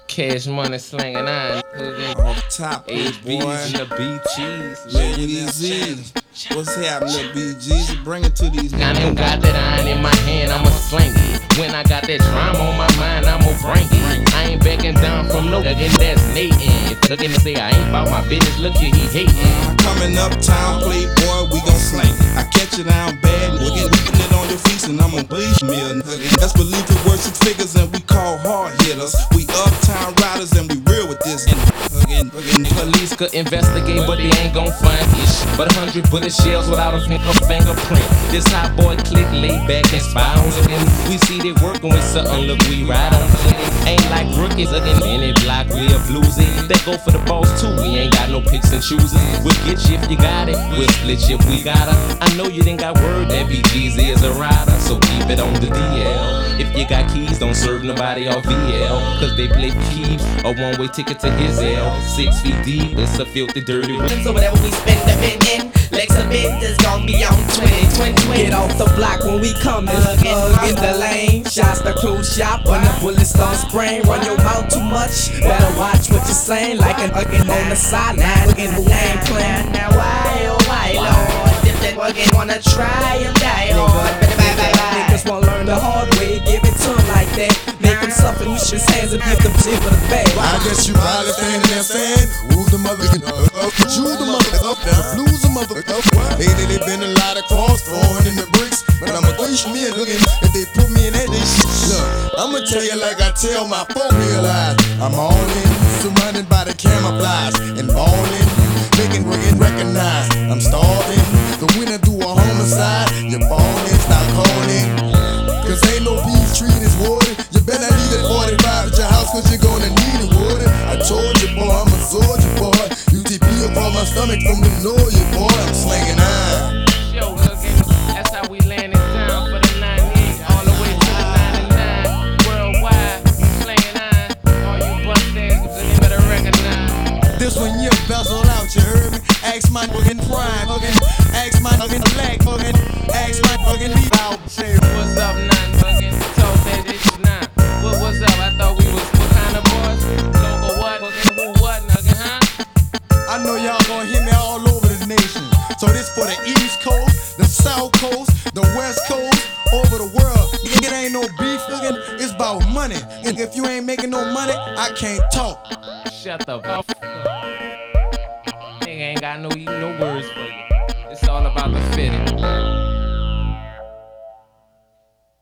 Cash Money slanging iron. Off top, HBs boy. and the BGs. Lil Weezy. What's happening, Lil BGs? Bring it to these I niggas. ain't got that iron in my hand, I'ma sling it. When I got that drama on my mind, I'ma bring it. I ain't backing down from no again, that's Nathan. If looking to say I ain't about my business, look here, he hating. Coming uptown, playboy, we gon' slang it. I catch it down bad, we'll get leaving it on your feet, and I'm a bleach meal. Let's believe it worth 6 figures, and we call hard hitters. We uptown riders, and we real with this. Police could investigate, but they ain't gon' find ish. But 100 bullet shells without a fingerprint. This hot boy click, lay back and spy on it. We see they working with something, look, we ride on it. Ain't like rookies again, any block, we a bluesy. They go for the boss too, we ain't got no picks and choosing. We'll get you if you got it, we'll split you if we got her. I know you didn't got word that BG's is a rider, so keep it on the DL. If you got keys, don't serve nobody off VL, cause they play for keeps, a one-way ticket to his L. 6 feet deep, it's a filthy, dirty way. So whatever we spend a bit in, Lex a bit is gon' be on 20. Get off the block when we coming, in the lane. Shots the cruise shop when the bullets start spraying. Run your mouth too much, better watch what you're saying. Like an on the sideline, looking who ain't playing. Now why, oh why, Lord, if they fucking wanna try and die hard. Niggas won't learn the hard way, give it to them like that. Make them suffer, you should hands and give them shit for the bag. I guess you probably standing there saying, who's the motherfucking you the motherfucker, the blues the motherfucker. Hey, they been a lot of cross throwing in the bricks, but I'ma push me and looking if they put me in that shit. Look, I'ma tell you like I tell my folk realize I'm all in, surrounded by the camouflage and ballin', making recognize I'm starving. The winner do a homicide, you're ballin', stop calling. Cause ain't no beef tree in this water. You better leave that 45 at your house, cause you're gonna need it, water. I told you, boy, I'm a soldier, boy. UTP upon my stomach from the noise, boy. I'm slinging iron. Show looking, that's how we land it down for the 98, all the way to the 99. Worldwide, slanging iron. All you bust ass, you better recognize. This one you bezel out, you heard me? Ask my fucking prime, fucking. Ask my fucking black, fucking. Ask my fucking leave out. What's up, nine fucking? Told that it's nine. What's up? I thought we was what kind of boys? Local what? Fucking who what, nugget, huh? I know y'all gonna hear me all over the nation. So this for the East Coast, the South Coast, the West Coast, over the world. It ain't no beef, nigga. It's about money. And if you ain't making no money, I can't talk. Shut the fuck up. Nigga ain't got no words for you. It's all about the fitting.